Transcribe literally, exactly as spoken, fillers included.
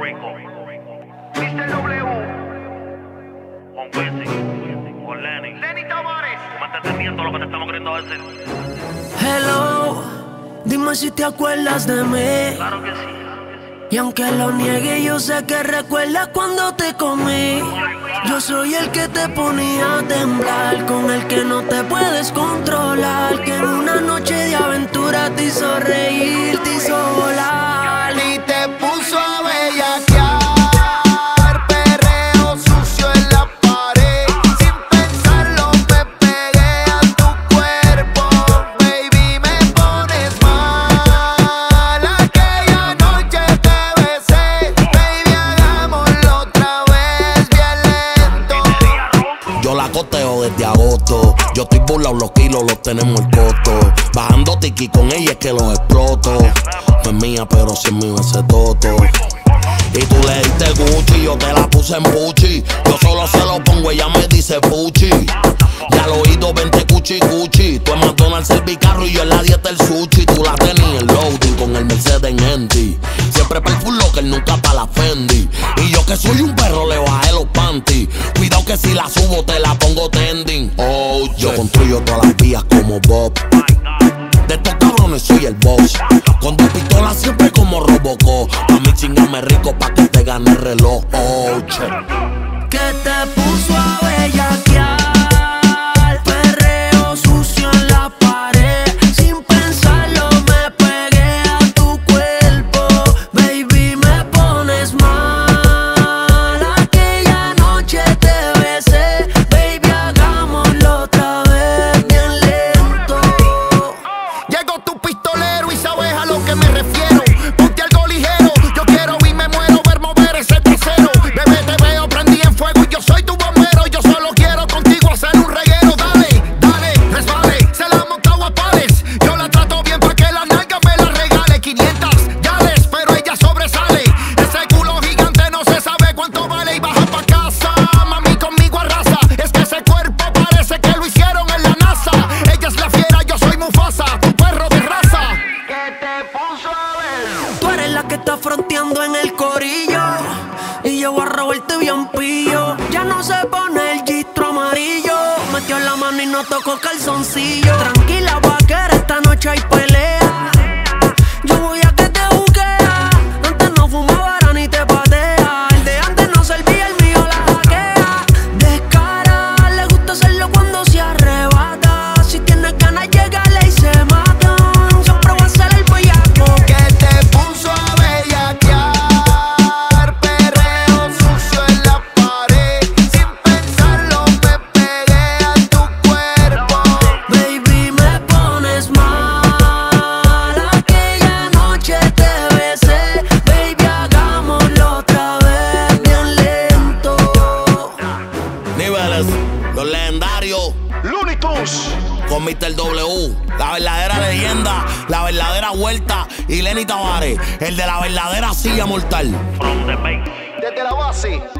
Rico. mister W. Con Wesley. Con Lenny. Lenny Tavares. ¿Cómo estás entendiendo lo que te estamos queriendo decir? Hello, dime si te acuerdas de mí. Claro que sí. Y aunque lo niegue, yo sé que recuerdas cuando te comí. Yo soy el que te ponía a temblar, con el que no te puedes controlar, que en una noche de aventura te hizo reír, te hizo volar y te puso a bellaquear, perreo sucio en la pared. Sin pensarlo me pegué a tu cuerpo, baby, me pones mal. Aquella noche te besé, baby, hagámoslo otra vez bien lento. Yo la coteo desde agosto. Yo estoy burlao, los kilos los tenemos el costo. Bajando tiki con ella es que los exploto. No es mía, pero si es mío ese toto. Y tú le diste Gucci, yo te la puse en Pucci. Yo solo se lo pongo, ella me dice Pucci. Ya al oído vente cuchi cuchi. Tú en McDonald's el bicarro y yo en la dieta el sushi. Tú la tenías en loading con el Mercedes en Henty. Siempre para el full locker, nunca para la Fendi. Y yo que soy un perro le bajé los panties. Cuidado que si la subo te la pongo trending. Oh, yo construyo todas las vías como Bob. De estos cabrones soy el boss. Con dos pistolas siempre como Robocop. A mí chingame rico pa' que te gane el reloj. Oh, che. que te puso a bellaquear, perreo sucio en la pared. Sin pensarlo me pegué a tu cuerpo, baby, me pones mal. Aquella noche te besé, baby, hagámoslo otra vez bien lento. Llegó tu pistolero y sabes a lo que me refiero. Ponte algo ligero, yo quiero y me muero ver mover ese trasero. Bebé, te veo prendí en fuego y yo soy tu bombero. Yo solo quiero contigo hacer un reguero. Dale, dale, resbale, se la ha montado a pares. Yo la trato bien pa' que la nalga me la regale. quinientas yales, pero ella sobresale. Ese culo gigante no se sabe cuánto vale. Y baja pa' casa, mami, conmigo arrasa. Es que ese cuerpo parece que lo hicieron en la NASA. Ella es la fiera, yo soy Mufasa, tu perro de raza. ¿Qué te puso a ver? Tú eres la que está fronteando en el corillo y yo voy a robarte bien pillo. Ya no se pone el gistro amarillo, metió la mano y no tocó calzoncillo. Tranquila vaquera, esta noche hay pelea. Yo voy a que te buquea. Antes no fumaba ni te patea. El de antes no servía, el mío la hackea. Descara, le gusta hacerlo cuando se arrebata. Si tienes ganas llegale y se matan. Siempre voy a ser el bellaco Que te puso a bellaquear, perreo sucio en la pared. Sin pensarlo me pegué a tu cuerpo. baby, me pones mal. Aquella noche te besé, baby, hagámoslo otra vez bien lento. Niveles, los legendarios. Looney Tunes. Con mister W, la verdadera leyenda, la verdadera vuelta. Y Lenny Tavares, el de la verdadera silla mortal. From the base. Desde la base.